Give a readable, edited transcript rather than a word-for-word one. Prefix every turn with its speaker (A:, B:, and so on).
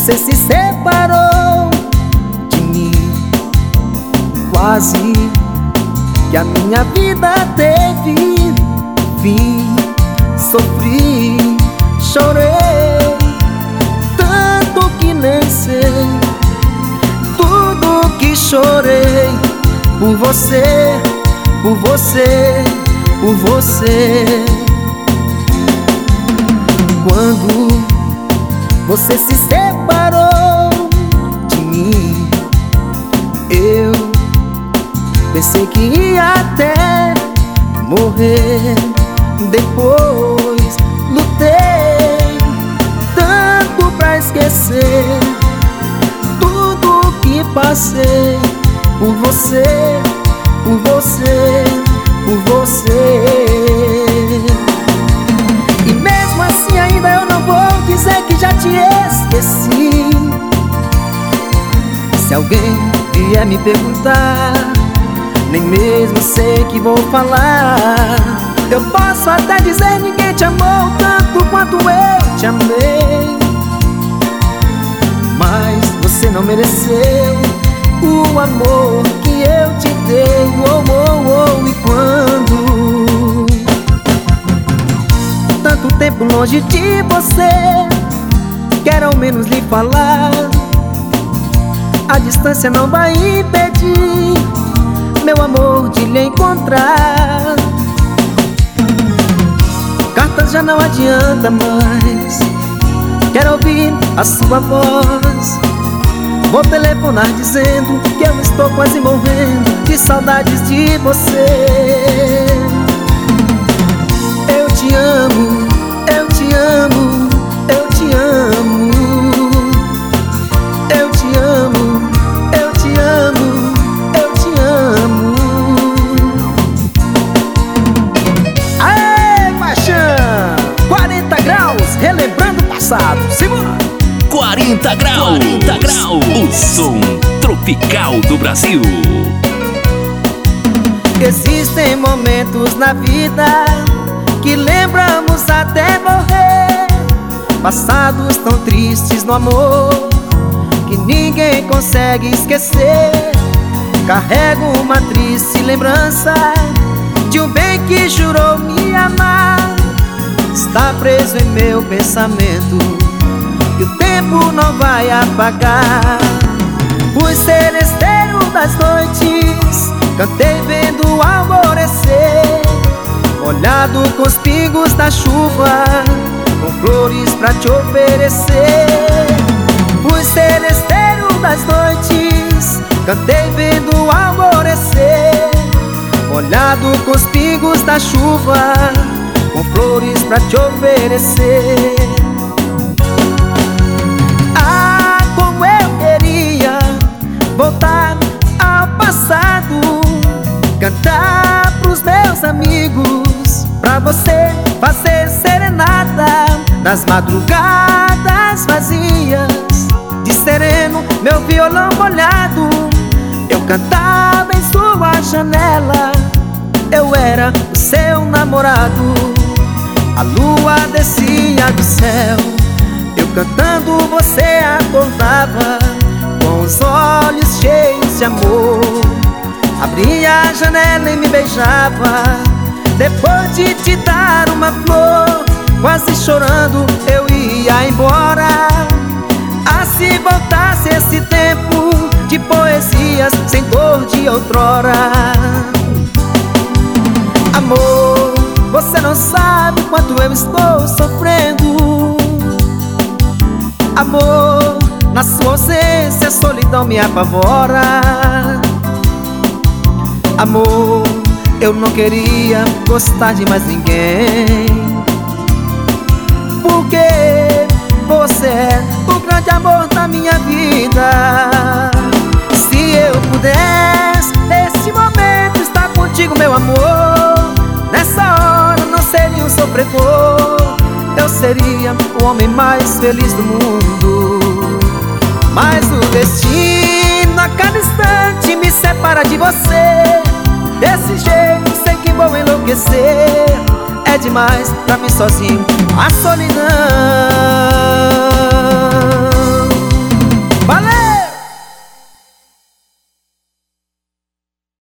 A: você se separou de mim, quase que a minha vida teve fim. Sofri, chorei, tanto que nem sei tudo que chorei por você, por você, por você. Quando você se separou de mim, eu pensei que ia até morrer. Depois lutei tanto pra esquecer tudo que passei por você, por você, por você. E mesmo assim ainda eu não vou dizer que já te esqueci. Se alguém vier me perguntar, nem mesmo sei que vou falar. Eu posso até dizer ninguém te amou tanto quanto eu te amei, mas você não mereceu o amor que eu te dei. Oh, oh, oh. E quando tanto tempo longe de você, quero ao menos lhe falar, a distância não vai impedir meu amor de lhe encontrar. Cartas já não adianta mais, quero ouvir a sua voz. Vou telefonar dizendo que eu estou quase morrendo de saudades de você. Eu te amo, eu te amo, eu te amo. Eu te amo, eu te amo, eu te amo. Aê, paixão! 40 graus, relembrando o passado. Simão!
B: 40 graus, 40 graus, o som tropical do Brasil.
A: Existem momentos na vida que lembramos até morrer, passados tão tristes no amor que ninguém consegue esquecer. Carrego uma triste lembrança de um bem que jurou me amar. Está preso em meu pensamento e o tempo não vai apagar. Fui seresteiro das noites, cantei vendo o alvorecer, molhado com os pingos da chuva, com flores pra te oferecer. Fui seresteiro das noites, cantei vendo o alvorecer, molhado com os pingos da chuva, com flores pra te oferecer. Ah, como eu queria voltar ao passado, cantar pros meus amigos, pra você fazer serenata nas madrugadas vazias. De sereno, meu violão molhado, eu cantava em sua janela. Eu era o seu namorado, a lua descia do céu, eu cantando você acordava com os olhos cheios de amor. Abria a janela e me beijava, depois de te dar uma flor, quase chorando eu ia embora. Ah, se voltasse esse tempo de poesias sem dor de outrora. Amor, você não sabe quanto eu estou sofrendo. Amor, na sua ausência a solidão me apavora. Amor, eu não queria gostar de mais ninguém, porque você é o grande amor da minha vida. Se eu pudesse, nesse momento, estar contigo, meu amor, nessa hora não seria um sofredor, eu seria o homem mais feliz do mundo. Mas o destino a cada instante me separa de você. Desse jeito sei que vou enlouquecer, é demais pra mim sozinho a solidão.